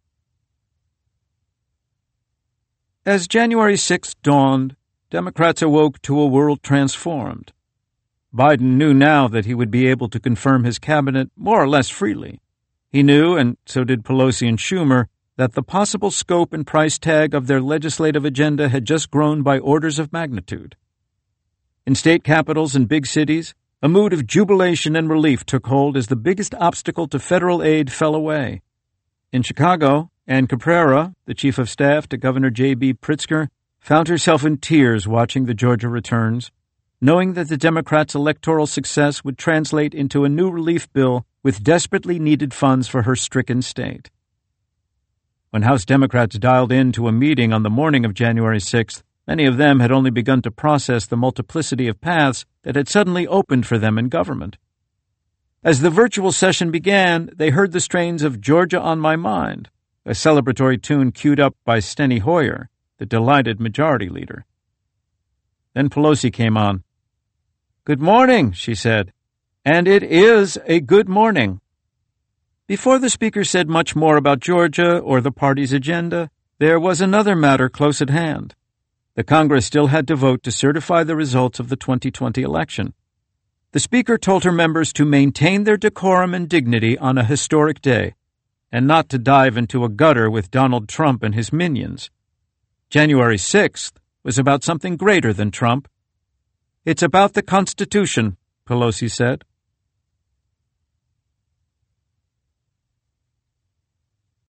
As January 6th dawned, Democrats awoke to a world transformed. Biden knew now that he would be able to confirm his cabinet more or less freely. He knew, and so did Pelosi and Schumer, that the possible scope and price tag of their legislative agenda had just grown by orders of magnitude. In state capitals and big cities, a mood of jubilation and relief took hold as the biggest obstacle to federal aid fell away. In Chicago, Ann Caprara, the chief of staff to Governor J.B. Pritzker, found herself in tears watching the Georgia returns, knowing that the Democrats' electoral success would translate into a new relief bill with desperately needed funds for her stricken state. When House Democrats dialed in to a meeting on the morning of January 6th, many of them had only begun to process the multiplicity of paths that had suddenly opened for them in government. As the virtual session began, they heard the strains of Georgia on My Mind, a celebratory tune queued up by Steny Hoyer, the delighted majority leader. Then Pelosi came on. "Good morning," she said, "and it is a good morning." Before the Speaker said much more about Georgia or the party's agenda, there was another matter close at hand. The Congress still had to vote to certify the results of the 2020 election. The Speaker told her members to maintain their decorum and dignity on a historic day, and not to dive into a gutter with Donald Trump and his minions. January 6th was about something greater than Trump. It's about the Constitution, Pelosi said.